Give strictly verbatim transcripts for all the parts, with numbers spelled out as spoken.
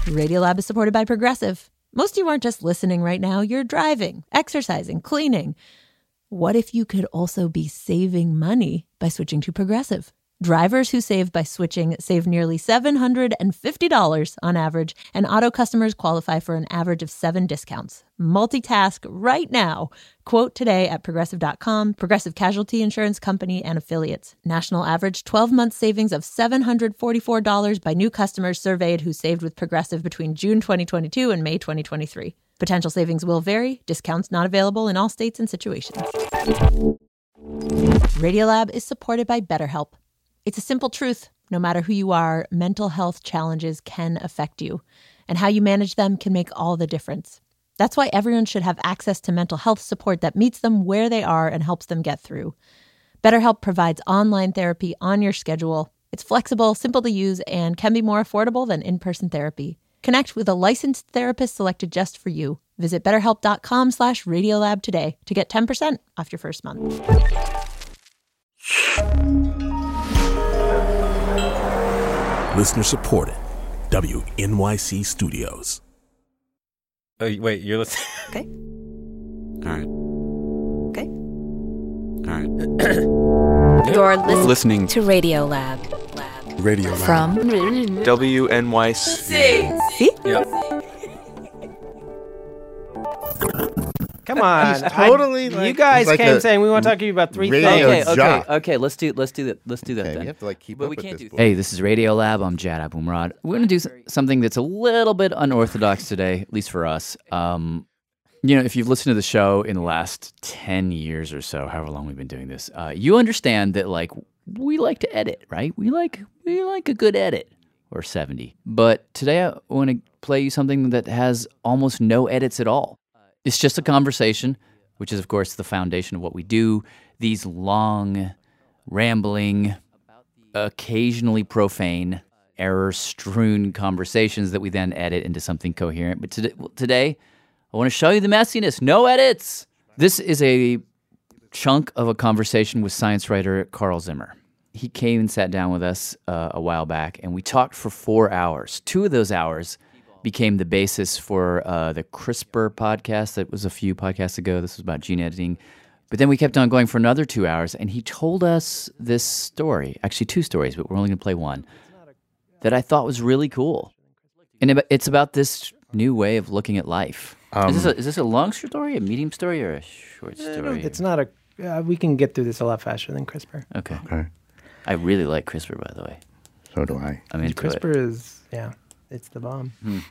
Radiolab is supported by Progressive. Most of you aren't just listening right now. You're driving, exercising, cleaning. What if you could also be saving money by switching to Progressive? Drivers who save by switching save nearly seven hundred fifty dollars on average, and auto customers qualify for an average of seven discounts. Multitask right now. Quote today at progressive dot com. Progressive Casualty Insurance Company and Affiliates. National average twelve-month savings of seven hundred forty-four dollars by new customers surveyed who saved with Progressive between June twenty twenty-two and May twenty twenty-three. Potential savings will vary. Discounts not available in all states and situations. Radiolab is supported by BetterHelp. It's a simple truth. No matter who you are, mental health challenges can affect you, and how you manage them can make all the difference. That's why everyone should have access to mental health support that meets them where they are and helps them get through. BetterHelp provides online therapy on your schedule. It's flexible, simple to use, and can be more affordable than in-person therapy. Connect with a licensed therapist selected just for you. Visit betterhelp.com slash Radiolab today to get ten percent off your first month. Listener supported. W N Y C Studios. Oh, wait, you're listening? Okay. All right. Okay. All right. You're listening, Listening to Radiolab. Radio Lab. From W N Y C. See? Yeah. Come on, He's totally I, like- you guys he's like came a saying we want to talk to you about three radio things. Okay, okay, jock. okay. Let's do let's do that. Let's do that Okay, then. we have to like keep But up we with can't this. do. Hey, this is Radio Lab. I'm Jad Abumrad. We're gonna do s- something that's a little bit unorthodox today, at least for us. Um, you know, if you've listened to the show in the last ten years or so, however long we've been doing this, uh, you understand that like we like to edit, right? We like we like a good edit or seventy. But today I want to play you something that has almost no edits at all. It's just a conversation, which is, of course, the foundation of what we do. These long, rambling, occasionally profane, error-strewn conversations that we then edit into something coherent. But today, today I want to show you the messiness. No edits! This is a chunk of a conversation with science writer Carl Zimmer. He came and sat down with us uh, a while back, and we talked for four hours. Two of those hours became the basis for uh, the CRISPR podcast that was a few podcasts ago. This was about gene editing. But then we kept on going for another two hours, and he told us this story, actually two stories, but we're only going to play one, that I thought was really cool. And it- it's about this new way of looking at life. Um, is, this a, is this a long story, a medium story, or a short story? It's not a. Uh, we can get through this a lot faster than CRISPR. Okay. Okay, I really like CRISPR, by the way. so do I. I'm into it. CRISPR is yeah, it's the bomb.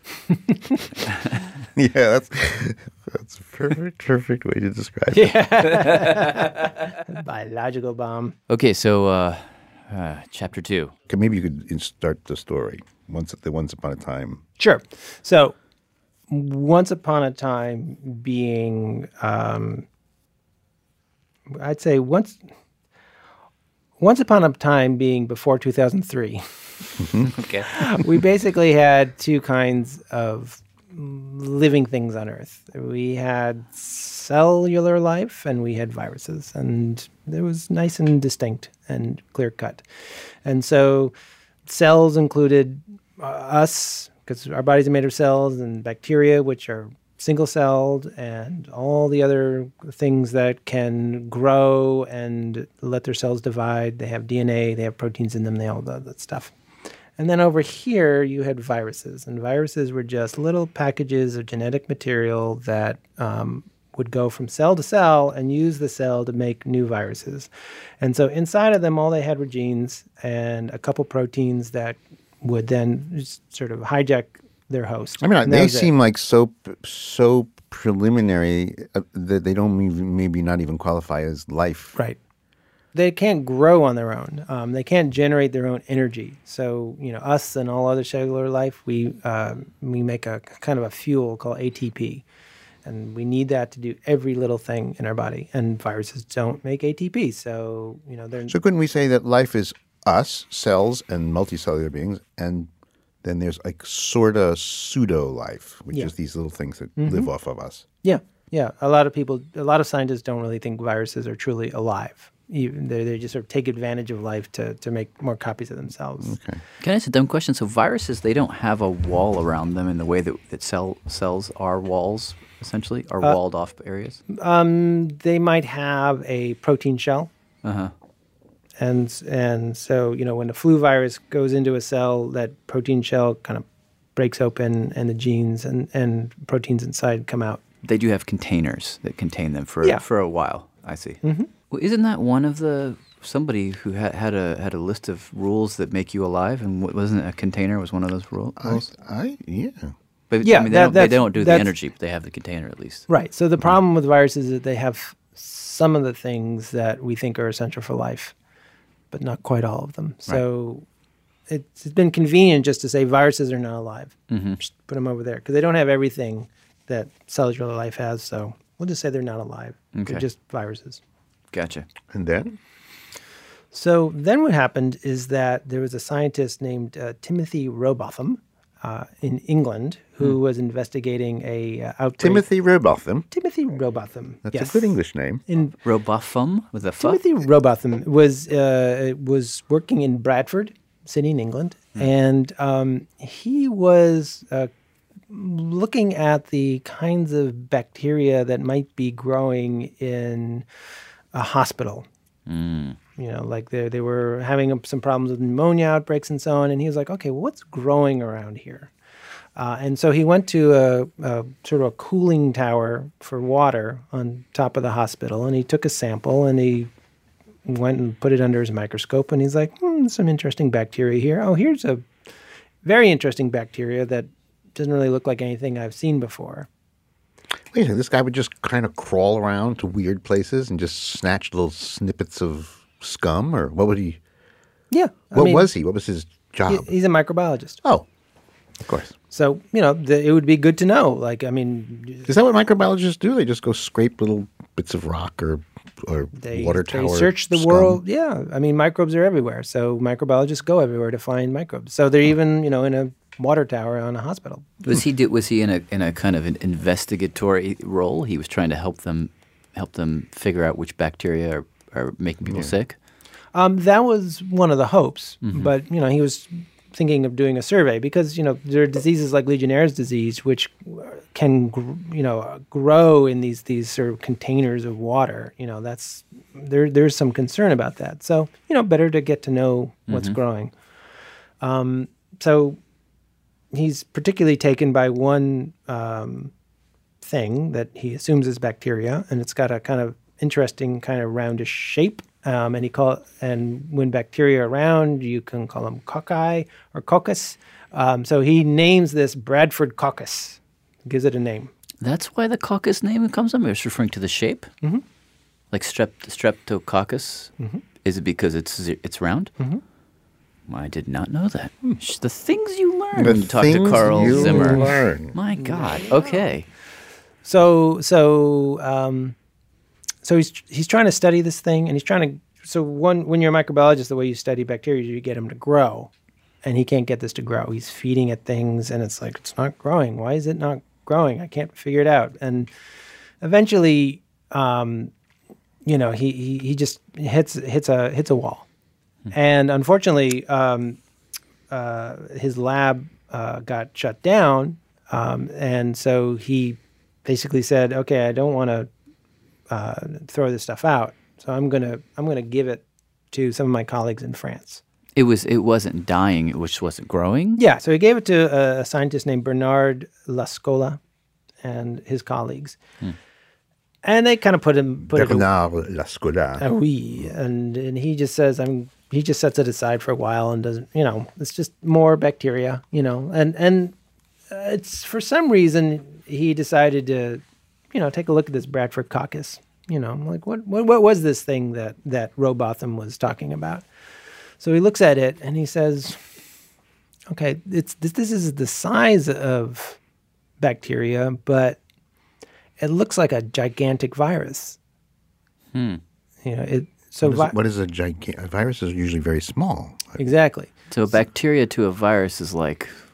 Yeah, that's that's a perfect, perfect way to describe it. Biological bomb. Okay, so uh, uh, chapter two. Okay, maybe you could in- start the story. Once, the once upon a time. Sure. So, once upon a time, being, um, I'd say once, once upon a time being before two thousand three. Okay. We basically had two kinds of living things on Earth. We had cellular life and we had viruses, and it was nice and distinct and clear cut. And so cells included uh, us, because our bodies are made of cells, and bacteria, which are single-celled, and all the other things that can grow and let their cells divide. They have D N A, they have proteins in them, they all that, that stuff. And then over here, you had viruses. And viruses were just little packages of genetic material that um, would go from cell to cell and use the cell to make new viruses. And so inside of them, all they had were genes and a couple proteins that would then just sort of hijack their host. I mean, And that they was it. seem like so so preliminary uh, that they don't even, maybe not even qualify as life. Right. They can't grow on their own. Um, they can't generate their own energy. So, you know, us and all other cellular life, we uh, we make a kind of a fuel called A T P. And we need that to do every little thing in our body. And viruses don't make A T P. So, you know, they're... So couldn't we say that life is us, cells, and multicellular beings, and then there's like sort of pseudo life, which Yeah. is these little things that Mhm. live off of us. Yeah, yeah. A lot of people, a lot of scientists don't really think viruses are truly alive. even they they just sort of take advantage of life to to make more copies of themselves. Okay. Can I ask a dumb question? So viruses, they don't have a wall around them in the way that, that cell cells are walls, essentially, are Uh, walled off areas? Um, they might have a protein shell. Uh-huh. And and so, you know, when the flu virus goes into a cell, that protein shell kind of breaks open and the genes and, and proteins inside come out. They do have containers that contain them for Yeah. for a while. I see. Mhm. Well, isn't that one of the somebody who had had a had a list of rules that make you alive, and wa- wasn't a container was one of those ru- I, rules? I yeah. But Yeah, I mean, they that- don't they that's- don't do the that's- energy, but they have the container at least. Right. So the problem with viruses is that they have some of the things that we think are essential for life, but not quite all of them. So it's, it's been convenient just to say viruses are not alive. Mhm. Just put them over there because they don't have everything that cellular life has. So we'll just say they're not alive. Okay. They're just viruses. Gotcha. And then So then what happened is that there was a scientist named uh, Timothy Robotham uh, in England who was investigating a uh, outbreak. Timothy Robotham. Timothy Robotham. That's yes. a good English name. In Robotham with a f. Timothy Robotham was uh, was working in Bradford, city in England, and um, he was uh, looking at the kinds of bacteria that might be growing in a hospital. Mm. You know, like they they were having some problems with pneumonia outbreaks and so on, and he was like, okay, well, what's growing around here? Uh, and so he went to a, a sort of a cooling tower for water on top of the hospital, and he took a sample and he went and put it under his microscope, and he's like, hmm, some interesting bacteria here. Oh, here's a very interesting bacteria that doesn't really look like anything I've seen before. Wait a second, this guy would just kind of crawl around to weird places and just snatch little snippets of scum, or what would he? Yeah. I What mean, was he? What was his job? he- He's a microbiologist. oh, of course. So, you know, the, it would be good to know. Like, I mean, Is that what microbiologists do? They just go scrape little bits of rock or or they, water they tower. search the scum? world. Yeah. I mean, microbes are everywhere. So microbiologists go everywhere to find microbes. So they're even, you know, in a water tower on a hospital. Was he do, was he in a in a kind of an investigatory role? He was trying to help them help them figure out which bacteria are, are making people sick. Um, that was one of the hopes. Mm-hmm. But, you know, he was thinking of doing a survey because, you know, there are diseases like Legionnaire's disease, which can, gr- you know, grow in these these sort of containers of water. You know, that's there. There's some concern about that. So, you know, better to get to know what's growing. Um, so he's particularly taken by one um, thing that he assumes is bacteria, and it's got a kind of interesting kind of roundish shape. Um, and he call and when bacteria are round, you can call them cocci or coccus. Um, so he names this Bradford coccus, gives it a name. That's why the coccus name comes from. It's referring to the shape, mm-hmm. like strep streptococcus. Mm-hmm. Is it because it's it's round? Mm-hmm. I did not know that. Sh- The things you learn The when you talk to things Carl you Zimmer. learn. My God. Okay. So so um, so he's he's trying to study this thing, and he's trying to. So one when you're a microbiologist, the way you study bacteria, you get them to grow, and he can't get this to grow. He's feeding it things, and it's like it's not growing. Why is it not growing? I can't figure it out. And eventually, um, you know, he, he he just hits hits a hits a wall, and unfortunately, um, uh, his lab uh, got shut down, um, and so he basically said, "Okay, I don't want to uh, throw this stuff out, so I'm gonna I'm gonna give it to some of my colleagues in France." It was. It wasn't dying. It was wasn't growing. Yeah, so he gave it to a, a scientist named Bernard Lascola and his colleagues, and they kind of put him put it. Bernard Lascola. Uh, oui, and and he just says, "I'm." He just sets it aside for a while and doesn't. You know, it's just more bacteria. You know, and and uh, it's for some reason he decided to, you know, take a look at this Bradford coccus. You know, like what what what was this thing that that Robotham was talking about? So he looks at it and he says, "Okay, it's this, this is the size of bacteria, but it looks like a gigantic virus." Hmm. You know, it. So What is, vi- what is a gigantic? A virus is usually very small. exactly. So a bacteria to a virus is like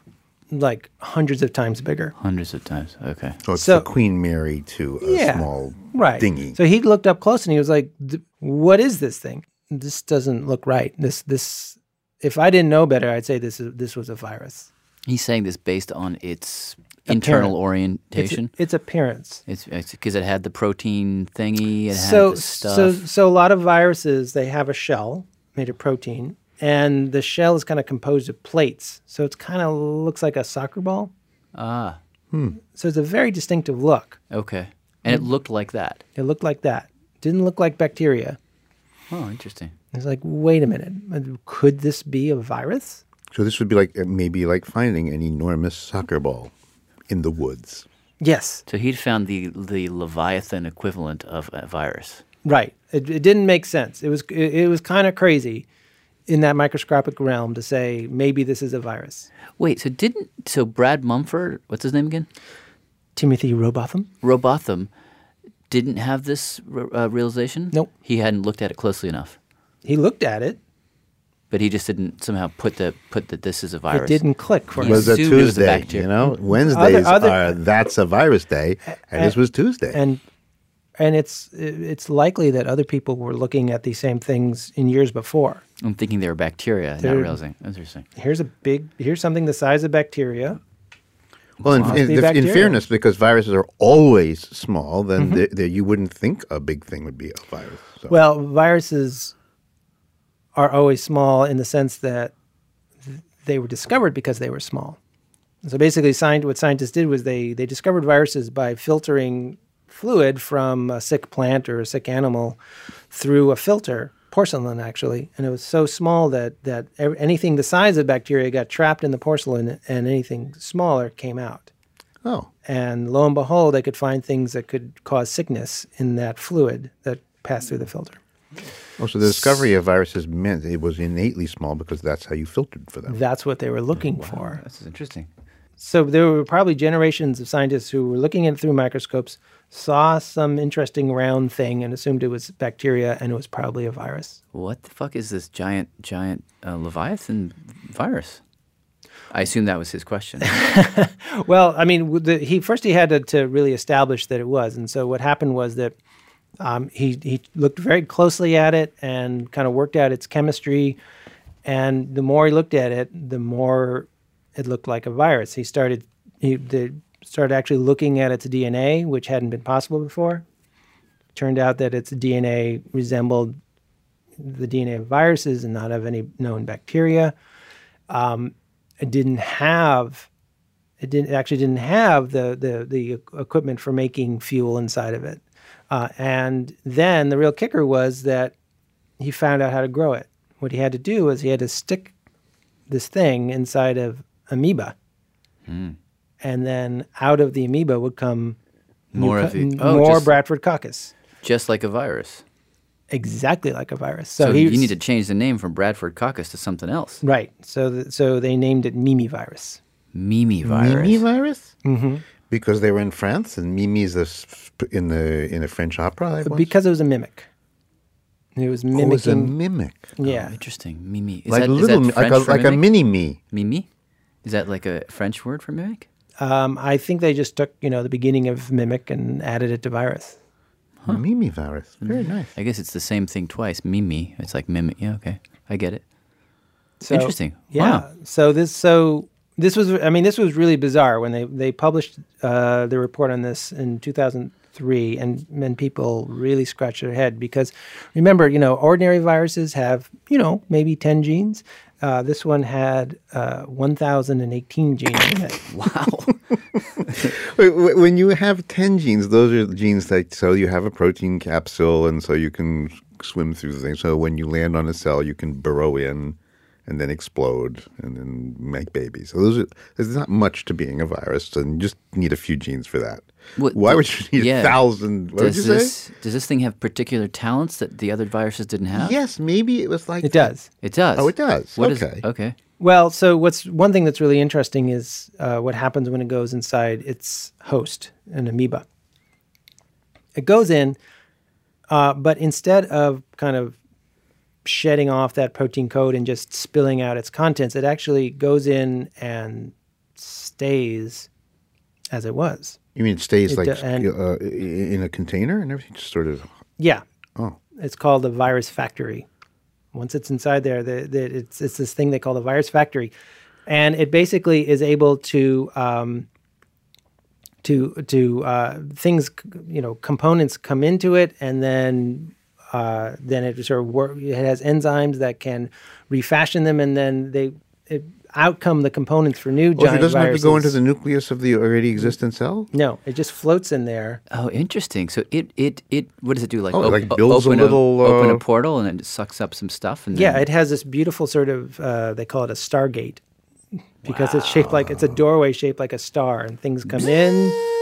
like hundreds of times bigger. Hundreds of times. Okay. So it's So- the Queen Mary to a Yeah, small Right. dinghy. So he looked up close and he was like, "D- what is this thing? This doesn't look right. This, this, if I didn't know better, I'd say this is, this was a virus. He's saying this based on its internal It's, orientation. its appearance. It's because it had the protein thingy. It had So, the stuff. so, so a lot of viruses, they have a shell made of protein, and the shell is kind of composed of plates. So it's kind of looks like a soccer ball. ah, So it's a very distinctive look. okay. And it looked like that. It looked like that. Didn't look like bacteria. Oh, interesting. It's like, wait a minute, could this be a virus? So this would be like maybe like finding an enormous soccer ball in the woods. Yes, So he'd found the the Leviathan equivalent of a virus. right. It, it didn't make sense. It was it, it was kind of crazy in that microscopic realm to say maybe this is a virus. Wait, so didn't so Brad Mumford, what's his name again? Timothy Robotham? Robotham didn't have this uh, realization? Nope. He hadn't looked at it closely enough. He looked at it. But he just didn't somehow put the put that this is a virus. It didn't click for He him. Was a assumed it was a Tuesday, bacteria. you know? Wednesdays other- are that's a virus day, and this was Tuesday. And and it's it's likely that other people were looking at these same things in years before. I'm thinking they were bacteria, not They're- realizing. Interesting. Here's a big here's something the size of bacteria. Well, in, Must in, be in bacteria. fairness, because viruses are always small, then Mm-hmm. the, the, you wouldn't think a big thing would be a virus. So. Well, viruses are always small in the sense that th- they were discovered because they were small. So basically, science, what scientists did was they, they discovered viruses by filtering fluid from a sick plant or a sick animal through a filter, porcelain actually, and it was so small that, that ev- anything the size of bacteria got trapped in the porcelain and anything smaller came out. oh, And lo and behold, they could find things that could cause sickness in that fluid that passed through the filter. oh, so the discovery of viruses meant it was innately small because that's how you filtered for them. That's what they were looking for. This is interesting. So there were probably generations of scientists who were looking at it through microscopes, saw some interesting round thing and assumed it was bacteria, and it was probably a virus. What the fuck is this giant, giant uh, Leviathan virus? I assume that was his question. Well, I mean, with the, he first he had to, to really establish that it was, and so what happened was that um, he he looked very closely at it and kind of worked out its chemistry, and the more he looked at it, the more it looked like a virus. He started he the, started actually looking at its D N A, which hadn't been possible before. Turned out that its D N A resembled the D N A of viruses and not of any known bacteria. Um, it didn't have it didn't it actually didn't have the the the equipment for making fuel inside of it. Uh, and then the real kicker was that he found out how to grow it. What he had to do was he had to stick this thing inside of amoeba, Hmm. and then out of the amoeba would come More new of co- the- oh, more just- Bradford coccus, Just like a virus. exactly like a virus. So, So he you was- need to change the name from Bradford coccus to something else. right. So th- so they named it Mimi virus. Mimi virus. Mimi virus? Mm-hmm. Because they were in France, and Mimi is a s- in the in a French opera. I once- Because it was a mimic. It was oh, it was a mimicking. mimic, yeah. Interesting. Mimi. Is like that, is little, that mi- French like a for like a mimic? mini me. Mimi? Is that like a French word for mimic? Um, I think they just took you know the beginning of mimic and added it to virus. Mimi virus. Very nice. I guess it's the same thing twice. Mimi. It's like mimic. Yeah, okay. I get it. So, Interesting. Yeah. Wow. So this so this was I mean this was really bizarre when they they published uh, the report on this in two thousand three, and and people really scratched their head because remember you know ordinary viruses have you know maybe ten genes. Uh, this one had uh, one thousand eighteen genes in it. Wow. Wait, wait, when you have ten genes, those are the genes that so you have a protein capsule, and so you can swim through the thing. So when you land on a cell, you can burrow in, and then explode, and then make babies. So those are, there's not much to being a virus, and you just need a few genes for that. What- Why would you need yeah. a thousand? What does did you this say? does this thing have particular talents that the other viruses didn't have? Yes, maybe it was like It does. It does. Oh, it does. What is- Okay. okay. Well, so what's one thing that's really interesting is uh, what happens when it goes inside its host, an amoeba. It goes in, uh, but instead of kind of shedding off that protein coat and just spilling out its contents, it actually goes in and stays as it was. You mean it stays It like do- and- uh, in a container and everything? Just sort of. Yeah. Oh. It's called the virus factory. Once it's inside there, the, the, it's it's this thing they call the virus factory, and it basically is able to um, to to uh, things, you know, components come into it, and then uh, then it sort of work. It has enzymes that can refashion them, and then they it, out come the components for new Oh, so giant it doesn't viruses. have to go into the nucleus of the already existent cell? No, it just floats in there. Oh, interesting. So it it it what does it do? Like, Oh, it, op- like, builds a open little, open uh, a portal and then it sucks up some stuff. And Yeah, then, it has this beautiful sort of uh, they call it a stargate because it's shaped like it's a doorway shaped like a star, and things come in,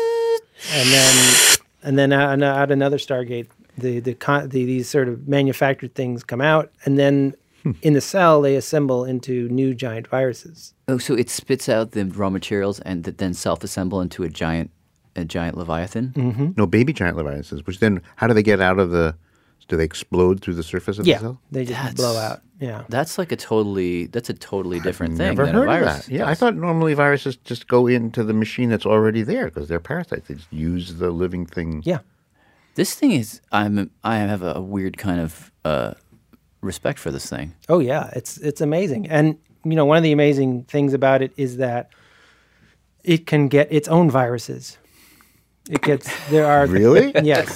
and then and then out, out another stargate. The the, con- the these sort of manufactured things come out, and then in the cell they assemble into new giant viruses. oh, so it spits out the raw materials and th- then self-assemble into a giant a giant leviathan. Mm-hmm. No, baby giant leviathans. Which then, how do they get out of the? Do they explode through the surface of Yeah, the cell? they just That's- blow out. Yeah. That's like a totally that's a totally different thing Never than heard a of virus. that. Yeah, I does. thought normally viruses just go into the machine that's already there because they're parasites. They just use the living thing. Yeah. This thing is I'm I have a weird kind of uh, respect for this thing. Oh yeah, it's it's amazing. And you know, one of the amazing things about it is that it can get its own viruses. It gets there are Really? Yes.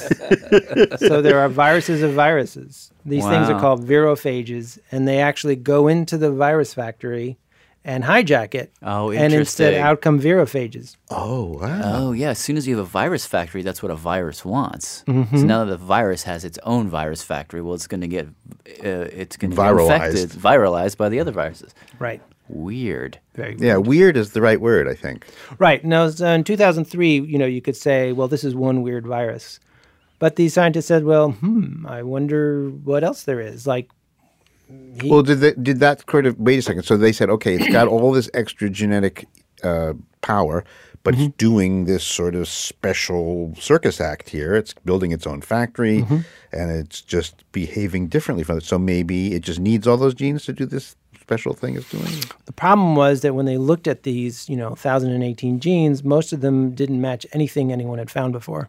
So there are viruses of viruses. These things are Wow. called virophages, and they actually go into the virus factory and hijack it. Oh, And instead interesting. out come virophages. Oh, wow. Oh yeah, as soon as you have a virus factory, that's what a virus wants. Mm-hmm. So now that the virus has its own virus factory, well, it's going to get uh, it's going to get Viralized. infected, viralized by the other viruses. Right. Weird. Very Yeah, weird is the right word, I think. Right. Now, so in two thousand three, you know, you could say, well, this is one weird virus. But these scientists said, well, hmm, I wonder what else there is. Like, he, Well, did they, did that sort of wait a second? So they said, okay, it's got all this extra genetic uh, power, but Mm-hmm. it's doing this sort of special circus act here. It's building its own factory, Mm-hmm. and it's just behaving differently from it. So maybe it just needs all those genes to do this special thing it's doing. the problem was that when they looked at these, you know, one thousand eighteen genes, most of them didn't match anything anyone had found before.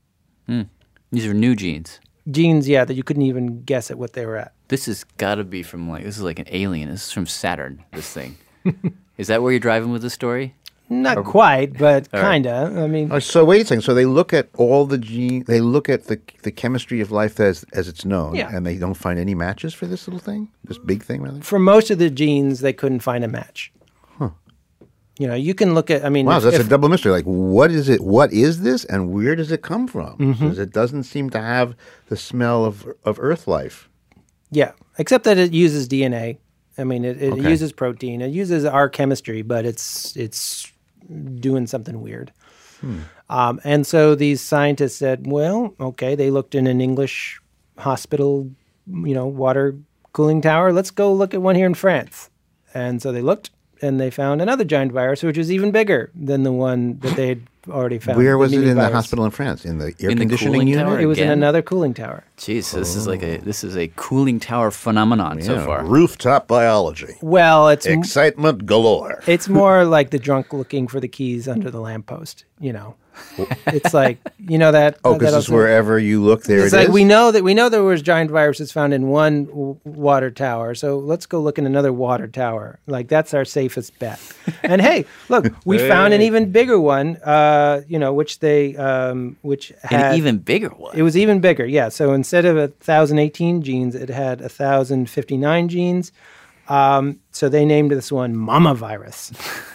These are new genes. Genes, yeah, that you couldn't even guess at what they were at. This has got to be from like this is like an alien. This is from Saturn. This thing. Is that where you're driving with the story? Not quite, but All right. kinda. I mean, Oh, so wait a second. So they look at all the gene. They look at the the chemistry of life as as it's known, Yeah. and they don't find any matches for this little thing, this big thing, rather. for most of the genes, they couldn't find a match. You know, you can look at, I mean, Wow, if- so that's if- a double mystery. Like, what is it? What is this, and where does it come from? Mm-hmm. Because it doesn't seem to have the smell of of Earth life. yeah, except that it uses D N A. I mean, it, it Okay. uses protein. It uses our chemistry, but it's it's doing something weird. Um, and so these scientists said, well, okay, they looked in an English hospital, you know, water cooling tower. Let's go look at one here in France. And so they looked, and they found another giant virus, which was even bigger than the one that they had already found. Where the was it Mimi in the virus. hospital in France? In the air In the conditioning cooling unit? tower? It was in Again? another cooling tower. Jeez, so this is like a this is a cooling tower phenomenon so Yeah, far. Rooftop biology. Well, it's m- Excitement galore. it's more like the drunk looking for the keys under the lamppost. You know, it's like you know that. Oh, that because it's also- wherever you look, there It's it like is? we know that we know there was giant viruses found in one w- water tower, so let's go look in another water tower. Like that's our safest bet. And hey, look, we found an even bigger one. Uh, you know, which they um, which had An even bigger one. It was even bigger, yeah. So instead of one thousand eighteen genes, it had one thousand fifty-nine genes. Um, so they named this one Mama virus.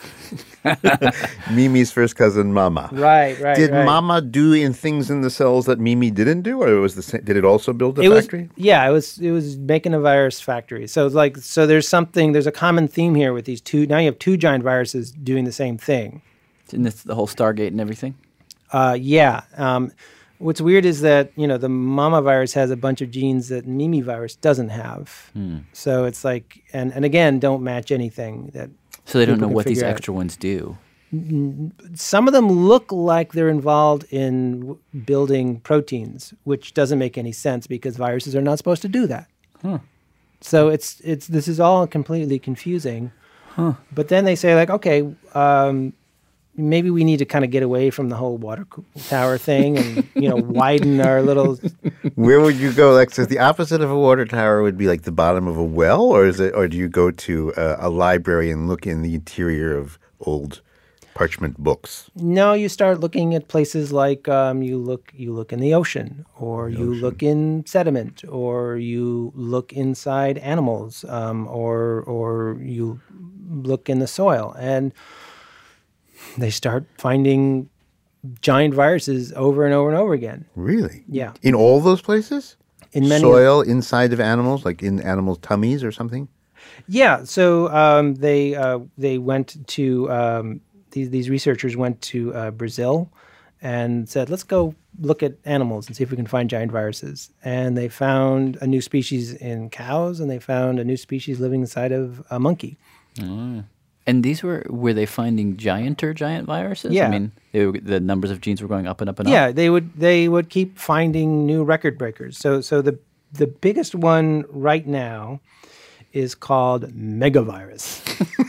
Mimi's first cousin, Mama. Right, right. Did right. Mama do in things in the cells that Mimi didn't do, or it was the same, did it also build a It was, factory? yeah, it was. It was making a virus factory. So it's like, so there's something. There's a common theme here with these two. Now you have two giant viruses doing the same thing. Isn't this the whole Stargate and everything? Uh, yeah. Um, what's weird is that you know the Mama virus has a bunch of genes that Mimi virus doesn't have. Hmm. So it's like, and and again, don't match anything that. So they don't people know can what these figure out. extra ones do. Some of them look like they're involved in w- building proteins, which doesn't make any sense because viruses are not supposed to do that. So it's it's this is all completely confusing. But then they say like, okay, um, maybe we need to kind of get away from the whole water co- tower thing and, you know, widen our little... Where would you go? Like, so the opposite of a water tower would be like the bottom of a well, or is it, or do you go to a, a library and look in the interior of old parchment books? No, you start looking at places like um, you look you look in the ocean, or The you ocean. look in sediment, or you look inside animals, um, or or you look in the soil, and they start finding giant viruses over and over and over again. Really? Yeah. In all those places? In many Soil inside of animals, like in animals' tummies or something? Yeah, so um, they uh, they went to um, these these researchers went to uh, Brazil and said, let's go look at animals and see if we can find giant viruses. And they found a new species in cows, and they found a new species living inside of a monkey. And these were, were they finding gianter giant viruses? Yeah. I mean, they were, the numbers of genes were going up and up and Yeah, up? they would they would keep finding new record breakers. So so the the biggest one right now is called megavirus.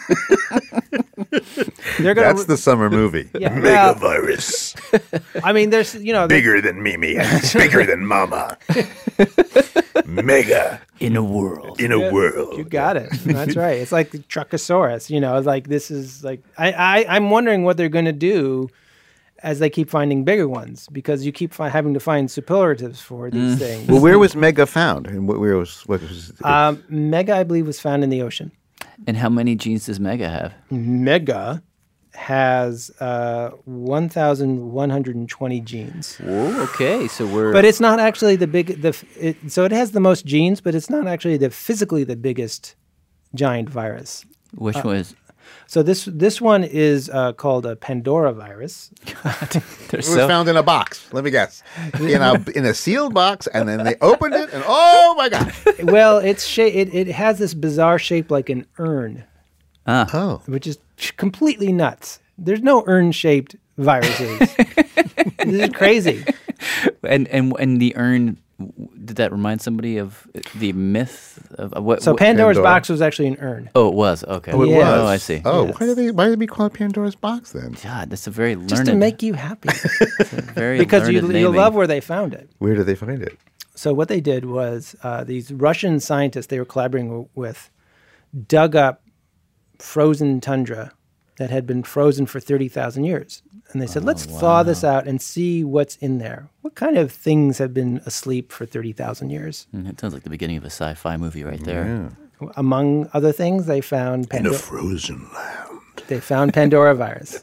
They're gonna, That's the summer movie. Yeah, well- Megavirus. I mean, there's you know, Bigger than Mimi and bigger than Mama. Mega In a world. in a world. you got it. That's right. It's like the Truckosaurus. You know, like this is like I, I I'm wondering what they're going to do as they keep finding bigger ones, because you keep fi- having to find superlatives for these things. Well, where was Mega found? And what, where was what was? Um, Mega, I believe, was found in the ocean. And how many genes does Mega have? Mega has uh, one thousand one hundred twenty genes. Whoa, okay. So we're... But it's not actually the big, the f- it, so it has the most genes, but it's not actually the physically the biggest giant virus. Which was... So this this one is uh, called a Pandora virus. They're It was so... found in a box. Let me guess, in a in a sealed box, and then they opened it, and oh my god! Well, it's sha- it it has this bizarre shape like an urn, Ah. Oh, which is completely nuts. There's no urn-shaped viruses. This is crazy. And, and, and the urn, did that remind somebody of the myth of of what? So what- Pandora's Pandora. box was actually an urn. Oh, it was. Okay. oh, it Yeah. was. Oh, I see. Oh, Yes. why did they? Why did we call it Pandora's box then? God, that's a very learned... Just to make you happy. very Because you, learned you naming. love where they found it. Where did they find it? So what they did was uh, these Russian scientists they were collaborating w- with dug up frozen tundra that had been frozen for thirty thousand years. And they said, let's thaw this out and see what's in there. What kind of things have been asleep for thirty thousand years? Mm, It sounds like the beginning of a sci-fi movie right there. Yeah. Among other things, they found In a Pando- frozen land. they found Pandora virus.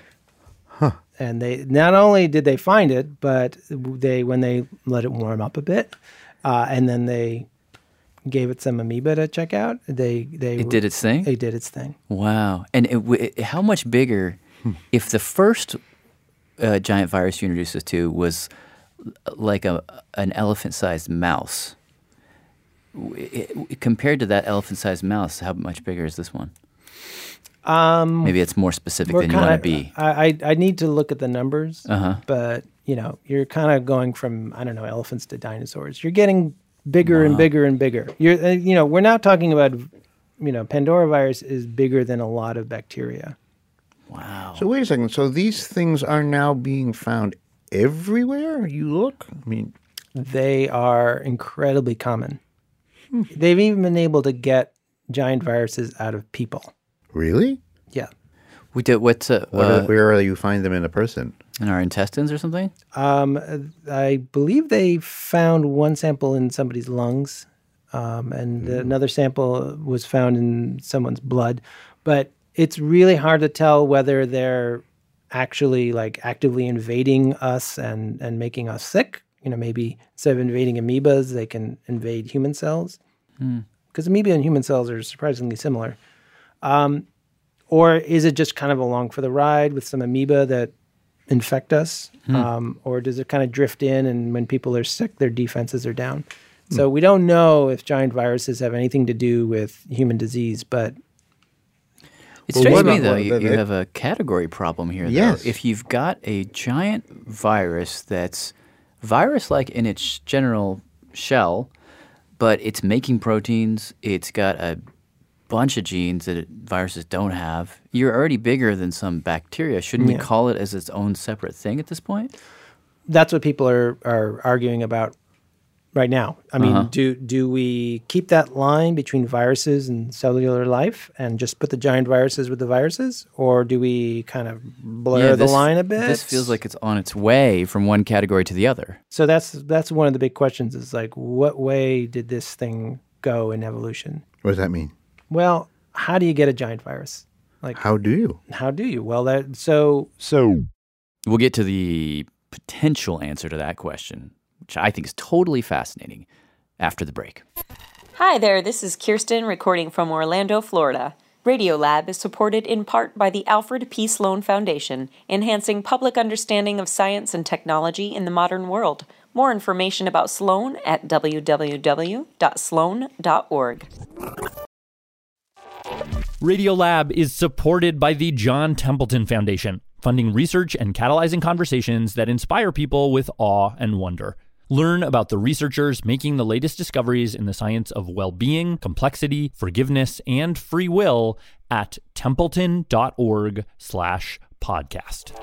And they not only did they find it, but they when they let it warm up a bit, uh, and then they gave it some amoeba to check out. They they It did its thing? They did its thing. Wow. And it, w- it, how much bigger, if the first uh, giant virus you introduced us to was l- like a an elephant-sized mouse, w- it- compared to that elephant-sized mouse, how much bigger is this one? Um, Maybe it's more specific We're than you want to kinda- be. I, I I need to look at the numbers, Uh-huh. but you know you're kind of going from I don't know elephants to dinosaurs. You're getting bigger and bigger and bigger. You're uh, you know we're not talking about you know Pandora virus is bigger than a lot of bacteria. Wow. So wait a second. So these things are now being found everywhere you look. I mean, They are incredibly common. They've even been able to get giant viruses out of people. really? Yeah. We did what's uh, What uh, are, where are you find them in a person? in our intestines or something? Um, I believe they found one sample in somebody's lungs, um, and another sample was found in someone's blood. But it's really hard to tell whether they're actually like actively invading us and, and making us sick. You know, maybe instead of invading amoebas, they can invade human cells. Because amoeba and human cells are surprisingly similar. Um, or is it just kind of along for the ride with some amoeba that infect us? Um, or does it kind of drift in and when people are sick, their defenses are down? So we don't know if giant viruses have anything to do with human disease, but It Well, strikes what me, about- though, what- you, you that- have a category problem here. Though. Yes. If you've got a giant virus that's virus-like in its general shell, but it's making proteins, it's got a bunch of genes that it, viruses don't have. You're already bigger than some bacteria. Shouldn't Yeah. we call it as its own separate thing at this point? That's what people are, are arguing about right now. I mean, Uh-huh. do do we keep that line between viruses and cellular life and just put the giant viruses with the viruses? Or do we kind of blur Yeah, the this- line a bit? This feels like it's on its way from one category to the other. So that's that's one of the big questions is like, what way did this thing go in evolution? What does that mean? Well, how do you get a giant virus? Like, How do you? how do you? Well, that so So We'll get to the potential answer to that question, which I think is totally fascinating, after the break. Hi there, this is Kirsten recording from Orlando, Florida. Radiolab is supported in part by the Alfred P. Sloan Foundation, enhancing public understanding of science and technology in the modern world. More information about Sloan at w w w dot sloan dot org. Radiolab is supported by the John Templeton Foundation, funding research and catalyzing conversations that inspire people with awe and wonder. Learn about the researchers making the latest discoveries in the science of well-being, complexity, forgiveness, and free will at templeton.org slash podcast.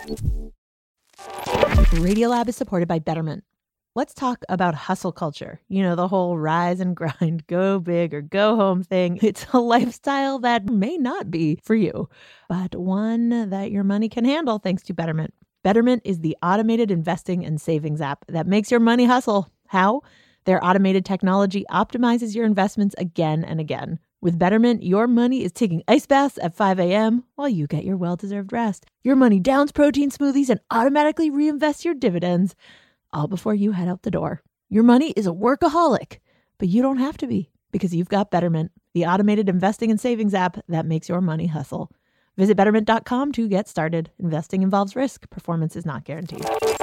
Radiolab is supported by Betterment. Let's talk about hustle culture. You know, the whole rise and grind, go big or go home thing. It's a lifestyle that may not be for you, but one that your money can handle thanks to Betterment. Betterment is the automated investing and savings app that makes your money hustle. How? Their automated technology optimizes your investments again and again. With Betterment, your money is taking ice baths at five a.m. while you get your well-deserved rest. Your money downs protein smoothies and automatically reinvests your dividends, all before you head out the door. Your money is a workaholic, but you don't have to be because you've got Betterment, the automated investing and savings app that makes your money hustle. Visit betterment dot com to get started. Investing involves risk. Performance is not guaranteed.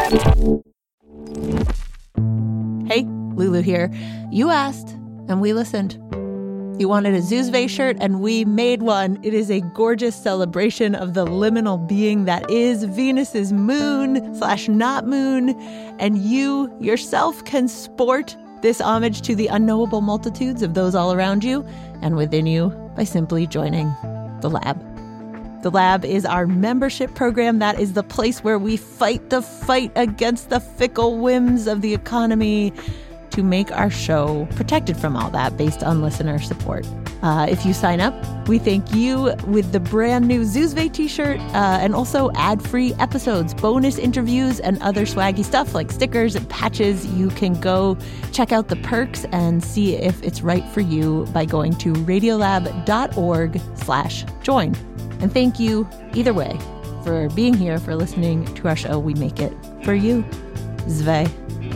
Hey, Lulu here. You asked, and we listened. You wanted a Zuzve shirt, and we made one. It is a gorgeous celebration of the liminal being that is Venus's moon slash not moon. And you yourself can sport this homage to the unknowable multitudes of those all around you and within you by simply joining the lab. The Lab is our membership program. That is the place where we fight the fight against the fickle whims of the economy to make our show protected from all that based on listener support. Uh, if you sign up, we thank you with the brand new Zuzve t-shirt uh, and also ad-free episodes, bonus interviews, and other swaggy stuff like stickers and patches. You can go check out the perks and see if it's right for you by going to radiolab.org slash join. And thank you, either way, for being here, for listening to our show. We make it for you. Zve.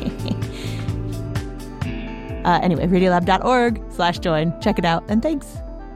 uh, anyway, radiolab.org slash join. Check it out, and thanks.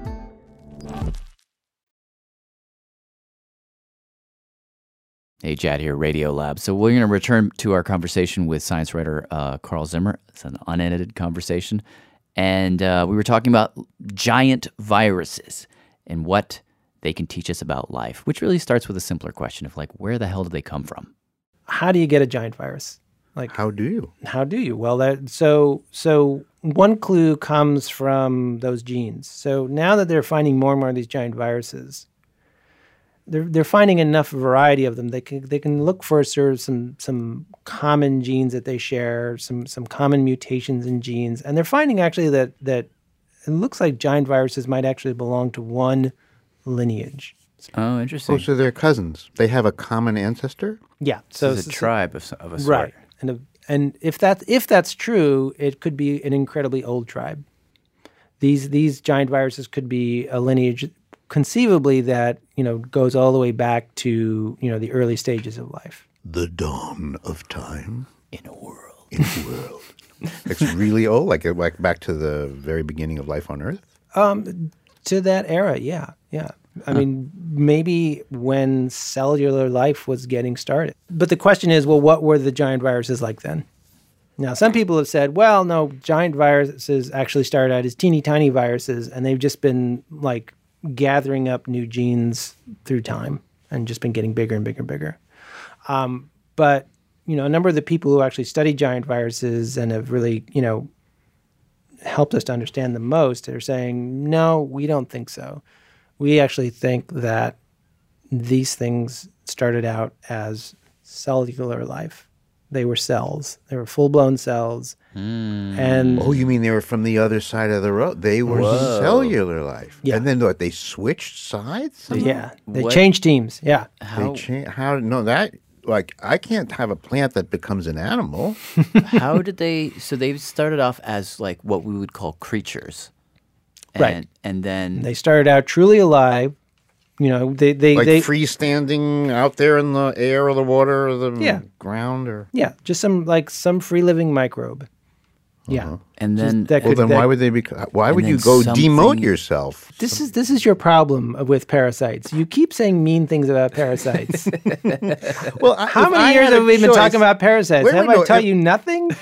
Hey, Jad here, Radiolab. So we're going to return to our conversation with science writer uh, Carl Zimmer. It's an unedited conversation. And uh, we were talking about giant viruses and what they can teach us about life, which really starts with a simpler question of like, where the hell did they come from? how do you get a giant virus? Like How do you? How do you? Well, that so so one clue comes from those genes. So now that they're finding more and more of these giant viruses, they're they're finding enough variety of them. They can they can look for sort of some some common genes that they share, some some common mutations in genes, and they're finding actually that that it looks like giant viruses might actually belong to one lineage. Oh, interesting. Oh, so they're cousins. They have a common ancestor? Yeah, So so it's a so- tribe of, of a sort. right, and a, and if that if that's true, it could be an incredibly old tribe. These these giant viruses could be a lineage, conceivably that you know goes all the way back to you know the early stages of life. The dawn of time In a world. in the world. It's really old, like like back to the very beginning of life on Earth. Um, to that era, yeah, yeah. I mean, maybe when cellular life was getting started. But the question is, well, what were the giant viruses like then? Now, some people have said, well, no, giant viruses actually started out as teeny tiny viruses, and they've just been like gathering up new genes through time and just been getting bigger and bigger and bigger. Um, but, you know, a number of the people who actually study giant viruses and have really, you know, helped us to understand the most are saying, no, we don't think so. We actually think that these things started out as cellular life. They were cells. They were full-blown cells. Mm. And Oh, you mean they were from the other side of the road? They were Whoa. cellular life. Yeah. And then what? They switched sides? yeah, they What- changed teams. Yeah. How, They cha- how? No, that like I can't have a plant that becomes an animal. how did they? So they started off as like what we would call creatures, and, Right. And then They started out truly alive. You know, they they, Like they freestanding out there in the air or the water or the Yeah. ground or. yeah, just some like some free living microbe. Yeah. and Just then that Well, could- then that- why would they be? Why would then you go something- demote yourself? This is this is your problem with parasites. You keep saying mean things about parasites. Well, I- How if many I years had a have we been choice- talking about parasites? Wait, Have wait, I no, taught if- you nothing?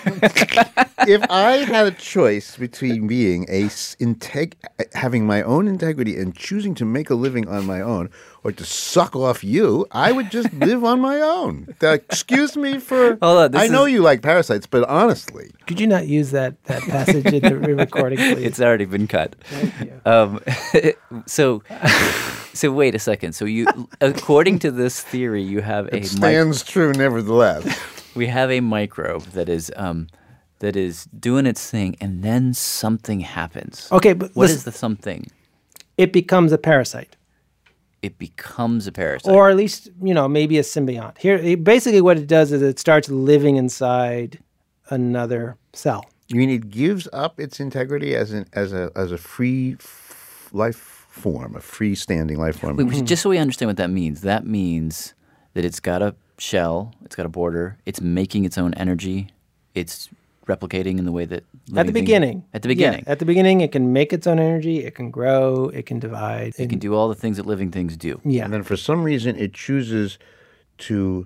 If I had a choice between being a s- integ- having my own integrity and choosing to make a living on my own, or to suck off you, I would just live on my own. Uh, excuse me for. Hold on, this I know is- you like parasites, but honestly, Could you not use that, that passage in the re- recording, please? it's already been cut. Thank you. Um, so, so wait a second. So you, according to this theory, you have a it mic- stands true nevertheless. we have a microbe that is um, that is doing its thing, and then something happens. Okay, but What listen, is the something? it becomes a parasite. It becomes a parasite. Or at least, you know, maybe a symbiont. Here, it- basically what it does is it starts living inside another cell. You mean it gives up its integrity as an as a as a free f- life form, a freestanding life form? Wait, wait, just so we understand what that means, that means that it's got a shell, it's got a border, it's making its own energy, it's replicating in the way that At the living things- beginning. At the beginning, Yeah, at the beginning, it can make its own energy, it can grow, it can divide. it can do all the things that living things do. Yeah. And then for some reason, it chooses to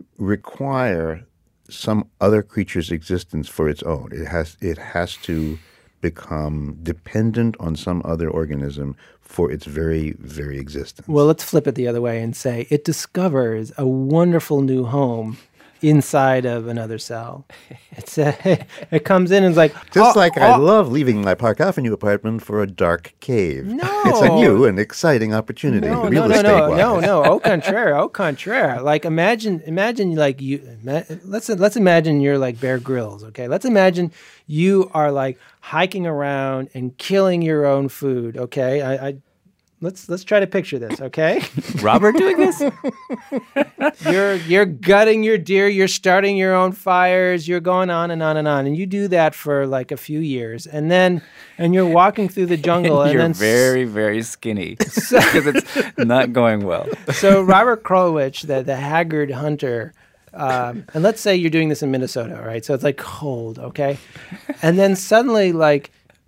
require some other creature's existence for its own. It has it has to become dependent on some other organism for its very, very existence. Well, let's flip it the other way and say it discovers a wonderful new home inside of another cell. It's a, it comes in and is like, Just "Oh, like I oh, love leaving my Park Avenue apartment for a dark cave. No. It's a new and exciting opportunity, No, real no, no, estate no, wise. no, no. Au contraire, au contraire. Like imagine, imagine like you. ima- Let's let's imagine you're like Bear Grylls. Okay, let's imagine you are like hiking around and killing your own food. Okay, I. I Let's let's try to picture this, okay? Robert doing this? You're you're gutting your deer, you're starting your own fires, you're going on and on and on, and you do that for like a few years, and then and you're walking through the jungle, and You're then s- very, very skinny because it's not going well. so Robert Krulwich, the the haggard hunter, um, and let's say you're doing this in Minnesota, right? So it's like cold, okay, and then suddenly like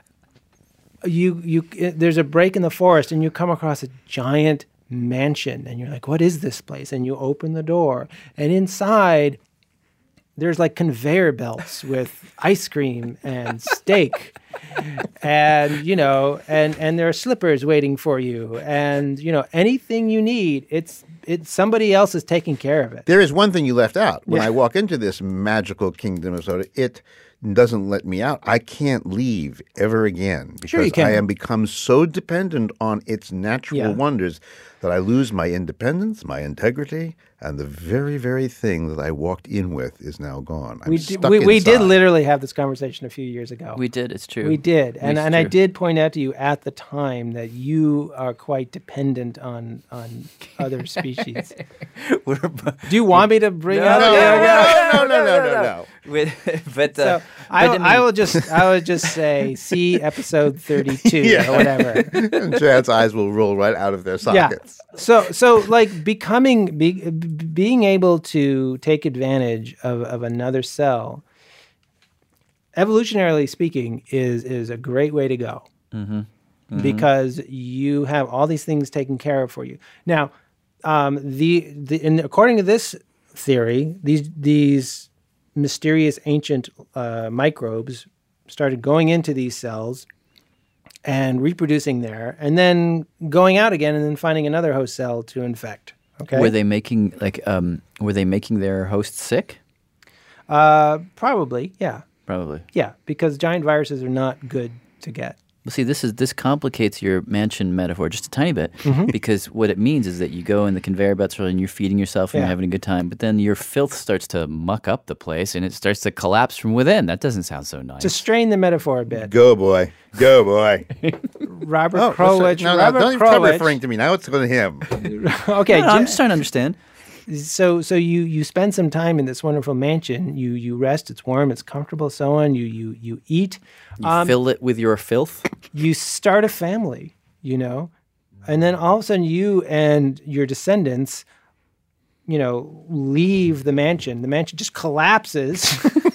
you you there's a break in the forest, and you come across a giant mansion, and you're like, what is this place? And you open the door, and inside there's like conveyor belts with ice cream and steak and you know and and there are slippers waiting for you, and you know anything you need, it's it's somebody else is taking care of it. There is one thing you left out. When Yeah. I walk into this magical kingdom of soda, it doesn't let me out. I can't leave ever again because Sure you can. I am become so dependent on its natural Yeah. wonders that I lose my independence, my integrity, and the very, very thing that I walked in with is now gone. I'm we did, stuck we, we did inside. literally have this conversation a few years ago. We did. It's true. We did, and It's and I true. did point out to you at the time that you are quite dependent on on other species. We're bo- Do you want me to bring No, out? No, the- no, no, no, no, no, no. With, but So uh, I, but will- I will just I would just say see episode thirty-two Yeah. or whatever. And Chad's eyes will roll right out of their sockets. Yeah. So so like becoming be, b- being able to take advantage of, of another cell, evolutionarily speaking, is is a great way to go. Because you have all these things taken care of for you. Now, um, the the in, according to this theory, these these mysterious ancient uh, microbes started going into these cells and reproducing there, and then going out again, and then finding another host cell to infect. Okay, were they making like um were they making their host sick? uh, probably, yeah, Probably. Yeah, because giant viruses are not good to get. Well, see, this is this complicates your mansion metaphor just a tiny bit Mm-hmm. because what it means is that you go in the conveyor belts and you're feeding yourself and Yeah. you're having a good time, but then your filth starts to muck up the place and it starts to collapse from within. That doesn't sound so nice. To strain the metaphor a bit, Go, boy. Go, boy. Robert Oh, Krulwich. no, no, Robert don't even start Krulwich. referring to me. Now it's going to him. Okay, No, no, I'm Ja- just trying to understand. so so you you spend some time in this wonderful mansion. You you rest. It's warm. It's comfortable. So on. You you you eat. You fill it with your filth. You start a family. You know, and then all of a sudden you and your descendants, you know, leave the mansion. The mansion just collapses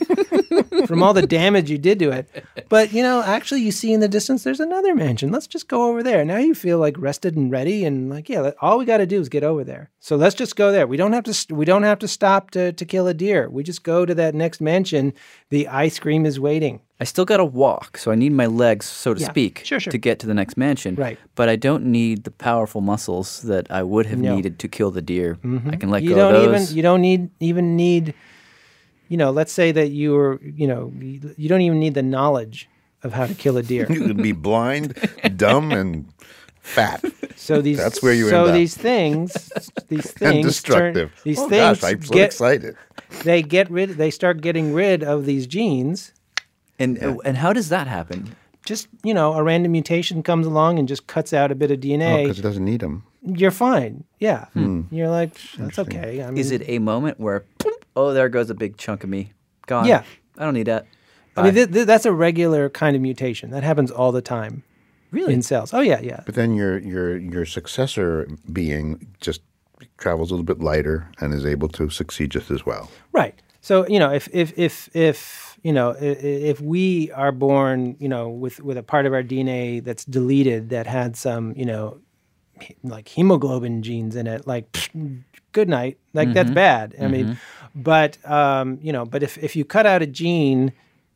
from all the damage you did to it. But, you know, actually you see in the distance there's another mansion. Let's just go over there. Now you feel like rested and ready and like, yeah, all we got to do is get over there. So let's just go there. We don't have to st- we don't have to stop to to kill a deer. We just go to that next mansion. The ice cream is waiting. I still got to walk, so I need my legs, so to Yeah, speak, sure, sure. to get to the next mansion. Right. But I don't need the powerful muscles that I would have No. needed to kill the deer. I can let You go don't of those. even you don't need even need you know, let's say that you were, you know, you you don't even need the knowledge of how to kill a deer. You could be blind, dumb, and fat. So these That's where you so end up. these things these things And destructive. turn, these oh, things gosh, I'm so get excited. they get rid they start getting rid of these genes. And and how does that happen? Just, you know, a random mutation comes along and just cuts out a bit of D N A. Because it doesn't need them. You're fine. Yeah. You're like, that's okay. I mean, Is it a moment where, oh, there goes a big chunk of me, gone? Yeah. I don't need that. I mean, Bye. th- th- that's a regular kind of mutation. That happens all the time. Really? In cells. Oh, yeah, yeah. But then your your your successor being just travels a little bit lighter and is able to succeed just as well. Right. So, you know, if if if if you know, if, if we are born, you know, with with a part of our D N A that's deleted that had some, you know, he- like hemoglobin genes in it, like pfft, good night, like that's bad. I mean, but um, you know, but if if you cut out a gene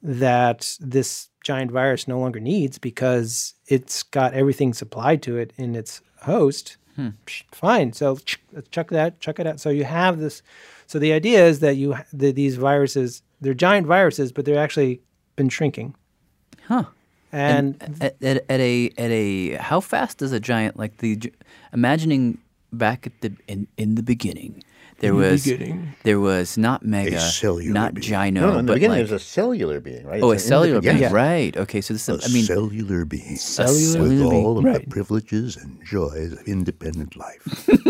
that this giant virus no longer needs because it's got everything supplied to it in its host, psh, fine. So ch- let's chuck that, chuck it out. So you have this. So the idea is that you that these viruses, they're giant viruses, but they're actually been shrinking. Huh. And, At, at, at a at a how fast does a giant like the gi- imagining back at the in, in the beginning there In the was beginning. there was not mega A cellular not being. gyno No, no, in the but beginning, like, there's a cellular being, right? oh a It's an cellular individual- being yes. right okay so this is A I mean cellular being. Cellular with being, all of right. the privileges and joys of independent life.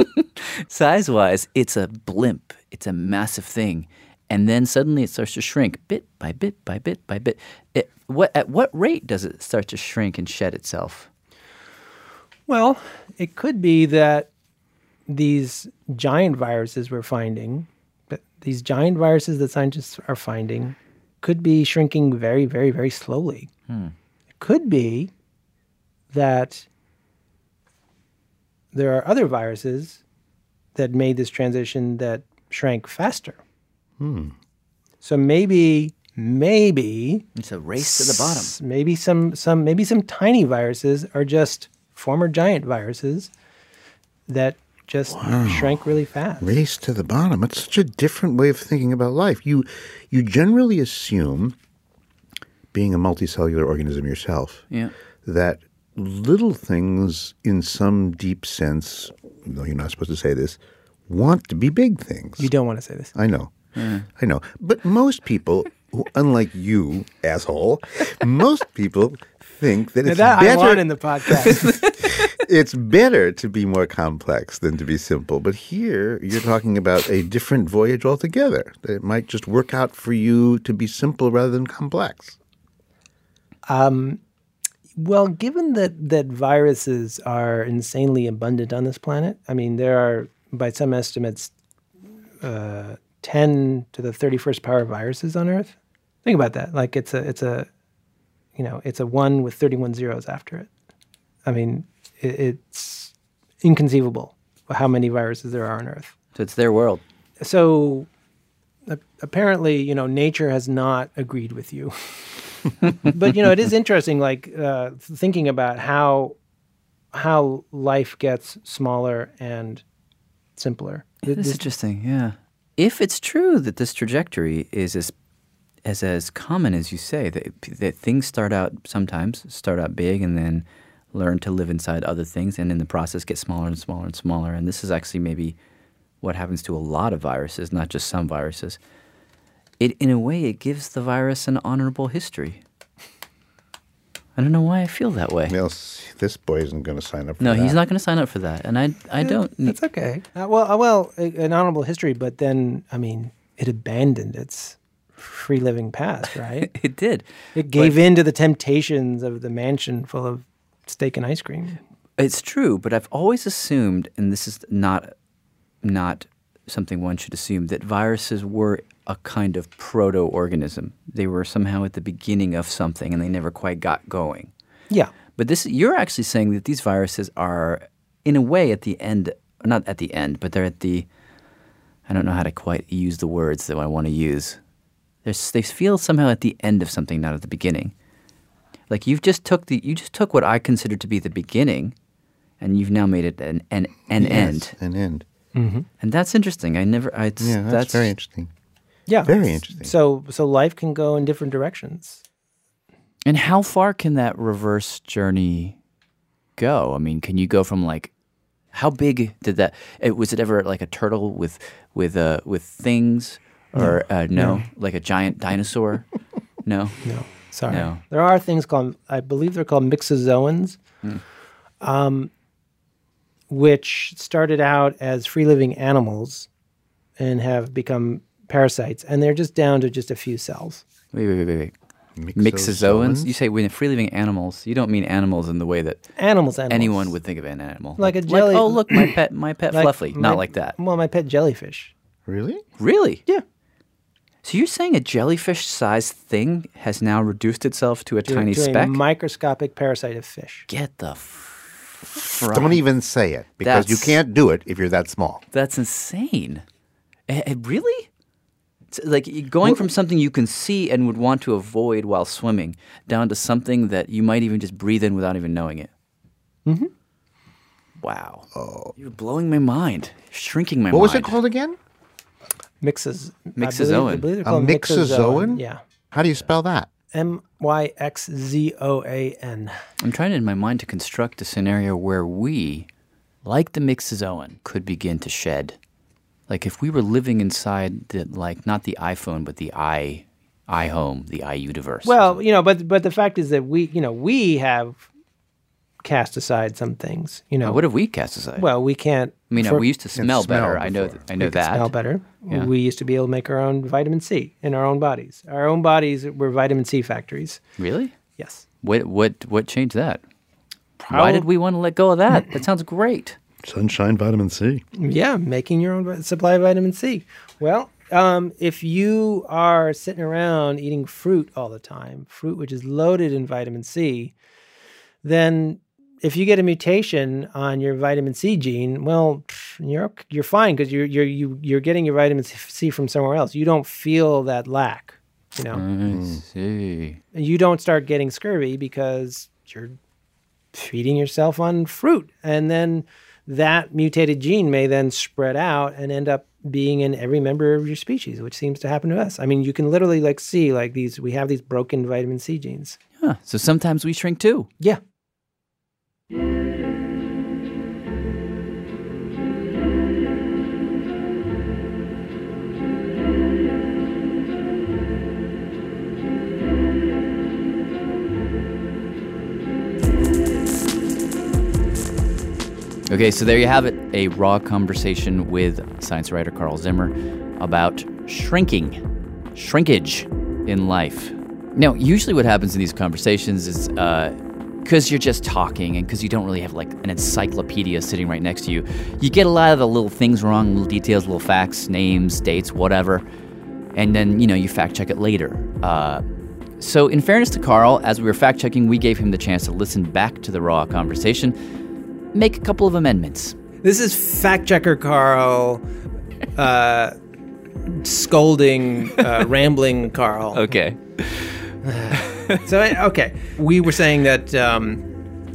size wise it's a blimp it's a massive thing and then suddenly it starts to shrink bit by bit by bit by bit it, what at what rate does it start to shrink and shed itself? well, it could be that these giant viruses we're finding, but these giant viruses that scientists are finding, could be shrinking very, very, very slowly. It could be that there are other viruses that made this transition that shrank faster. So maybe, maybe It's a race to the bottom. s- maybe some some maybe some tiny viruses are just former giant viruses that just shrank really fast. Race to the bottom. It's such a different way of thinking about life. You you generally assume, being a multicellular organism yourself, Yeah. that little things in some deep sense, though you're not supposed to say this, want to be big things. You don't want to say this. I know. I know. But most people, who, unlike you, asshole, most people think that Now it's that I better want in the podcast. it's better to be more complex than to be simple. But here, you're talking about a different voyage altogether. That it might just work out for you to be simple rather than complex. Well, given that that viruses are insanely abundant on this planet, I mean, there are, by some estimates, uh, ten to the thirty-first power viruses on Earth. Think about that. Like it's a, it's a, you know, it's a one with thirty-one zeros after it. I mean, it, it's inconceivable how many viruses there are on Earth. So it's their world. So a- apparently, you know, nature has not agreed with you. But, you know, it is interesting, like uh, thinking about how how life gets smaller and simpler. It is interesting, yeah. If it's true that this trajectory is as as as common as you say that, that things start out sometimes start out big and then learn to live inside other things, and in the process get smaller and smaller and smaller. And this is actually maybe what happens to a lot of viruses, not just some viruses. It, in a way, it gives the virus an honorable history. I don't know why I feel that way. Well, this boy isn't going to sign up for no, that. he's not going to sign up for that, and I, I don't. That's okay. Uh, well, uh, well, a- an honorable history, but then, I mean, it abandoned its free living past, right? It did. It gave in to the temptations of the mansion full of steak and ice cream. It's true, but I've always assumed, and this is not not something one should assume, that viruses were a kind of proto-organism. They were somehow at the beginning of something, and they never quite got going. Yeah. But this, you're actually saying that these viruses are, in a way, at the end, not at the end, but they're at the, I don't know how to quite use the words that I want to use. They're, they feel somehow at the end of something, not at the beginning. Like you've just took the, you just took what I consider to be the beginning, and you've now made it an an, an Yes, end. An end. Mm-hmm. And that's interesting. I never, I, it's, Yeah, that's, that's very interesting. Yeah. Very interesting. So, so life can go in different directions. And how far can that reverse journey go? I mean, can you go from like, how big did that? It, was it ever like a turtle with with uh, with things, or no, uh, no? no, like a giant dinosaur? No, no, sorry. No. There are things called, I believe they're called mixozoans, mm. um, which started out as free living animals and have become parasites, and they're just down to just a few cells. Wait, wait, wait, wait. Mixozoans? Mixozoans? You say when free living animals, you don't mean animals in the way that animals, animals. anyone would think of an animal. Like, like a jelly. Like, oh, look, my pet, my pet like Fluffy. My, Not like that. Well, my pet jellyfish. Really? Really? Yeah. So you're saying a jellyfish-sized thing has now reduced itself to a to, tiny to speck? a microscopic parasite of fish. Get the f- Don't even say it, because you That's- can't do it if you're that small. That's insane. Eh, eh, really? It's like y- going from something you can see and would want to avoid while swimming down to something that you might even just breathe in without even knowing it. Mm-hmm. Wow. Oh. You're blowing my mind. You're shrinking my What mind. was it called again? Mixes, Mixozoan. I believe, I believe they're A called mixozoan? Yeah. How do you spell that? M Y X Z O A N. I'm trying in my mind to construct a scenario where we, like the mixozoan, could begin to shed. Like if we were living inside the, like not the iPhone, but the i, iHome, the iUniverse. Well, you know, but but the fact is that we, you know, we have cast aside some things. You know, Uh, what have we cast aside? well, we can't. I mean, for- we used to smell smell better. I know. before. Th- I know we could that. smell better. Yeah. We used to be able to make our own vitamin C in our own bodies. Our own bodies were vitamin C factories. Really? Yes. What what what changed that? Why Prob- did we want to let go of that? That sounds great. Sunshine vitamin C. Yeah, making your own vi- supply of vitamin C. Well, um, if you are sitting around eating fruit all the time, fruit which is loaded in vitamin C, then if you get a mutation on your vitamin C gene, well, pff, you're ok- you're fine because you're you're you, you're getting your vitamin C from somewhere else. You don't feel that lack, you know. I see. You don't start getting scurvy because you're feeding yourself on fruit, and then that mutated gene may then spread out and end up being in every member of your species, which seems to happen to us. I mean, you can literally like see like these, we have these broken vitamin C genes. Huh. So sometimes we shrink too. Yeah. Okay, so there you have it, a raw conversation with science writer Carl Zimmer about shrinking, shrinkage in life. Now, usually what happens in these conversations is because uh, you're just talking and because you don't really have like an encyclopedia sitting right next to you, you get a lot of the little things wrong, little details, little facts, names, dates, whatever, and then, you know, you fact check it later. Uh, so in fairness to Carl, as we were fact checking, we gave him the chance to listen back to the raw conversation, make a couple of amendments. This is fact checker Carl, uh, scolding, uh, rambling Carl. Okay. So, okay. We were saying that um,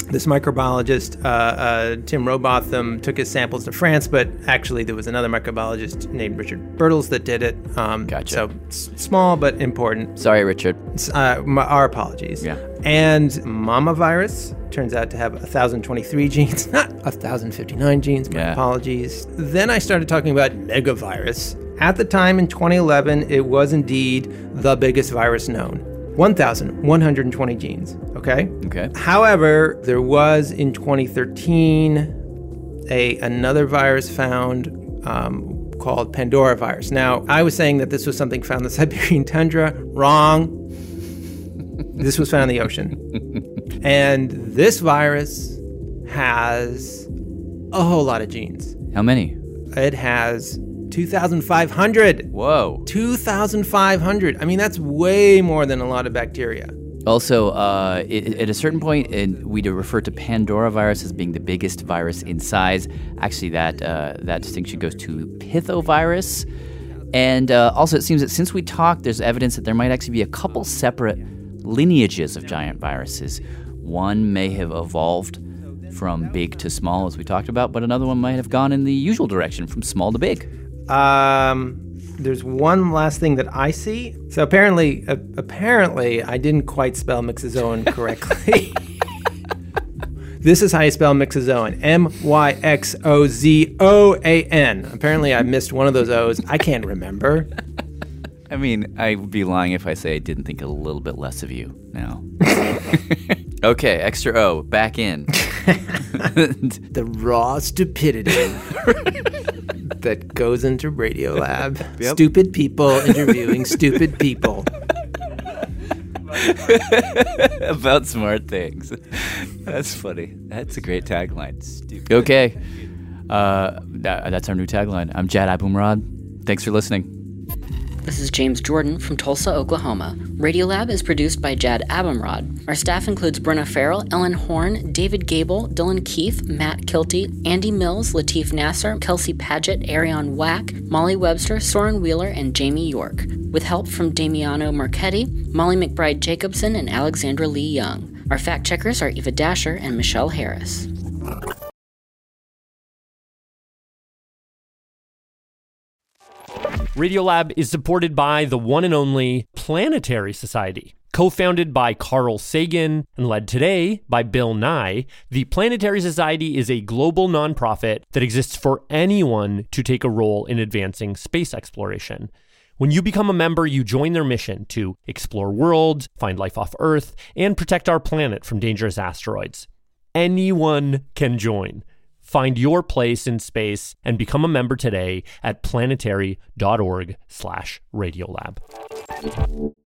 This microbiologist, uh, uh, Tim Robotham, took his samples to France, but actually there was another microbiologist named Richard Birtles that did it. Um, Gotcha. So s- small but important. Sorry, Richard. Uh, my, our apologies. Yeah. And mama virus turns out to have one thousand twenty-three genes, not one thousand fifty-nine genes. My Yeah. apologies. Then I started talking about megavirus. At the time in twenty eleven, it was indeed the biggest virus known. one thousand one hundred twenty genes, okay? Okay. However, there was in twenty thirteen a another virus found um, called Pandora virus. Now, I was saying that this was something found in the Siberian tundra. Wrong. This was found in the ocean. And this virus has a whole lot of genes. How many? It has two thousand five hundred. Whoa. two thousand five hundred. I mean, that's way more than a lot of bacteria. Also, uh, it, at a certain point, in, we refer to Pandora virus as being the biggest virus in size. Actually, that uh, that distinction goes to Pithovirus. And uh, also, it seems that since we talked, there's evidence that there might actually be a couple separate lineages of giant viruses. One may have evolved from big to small, as we talked about, but another one might have gone in the usual direction, from small to big. Um, there's one last thing that I see. So apparently, uh, apparently, I didn't quite spell myxozoan correctly. This is how you spell myxozoan. M Y X O Z O A N. Apparently, I missed one of those O's. I can't remember. I mean, I would be lying if I say I didn't think a little bit less of you now. Okay, extra O, back in. The raw stupidity that goes into Radiolab. Yep. Stupid people interviewing stupid people. About smart things. That's funny. That's a great tagline. Stupid. Okay. Uh, that, that's our new tagline. I'm Jad Abumrad. Thanks for listening. This is James Jordan from Tulsa, Oklahoma. Radiolab is produced by Jad Abumrad. Our staff includes Brenna Farrell, Ellen Horn, David Gable, Dylan Keefe, Matt Kilty, Andy Mills, Lateef Nasser, Kelsey Paget, Ariane Wack, Molly Webster, Soren Wheeler, and Jamie York, with help from Damiano Marchetti, Molly McBride Jacobson, and Alexandra Lee Young. Our fact checkers are Eva Dasher and Michelle Harris. Radiolab is supported by the one and only Planetary Society. Co-founded by Carl Sagan and led today by Bill Nye, the Planetary Society is a global nonprofit that exists for anyone to take a role in advancing space exploration. When you become a member, you join their mission to explore worlds, find life off Earth, and protect our planet from dangerous asteroids. Anyone can join. Find your place in space and become a member today at planetary dot org slash radiolab.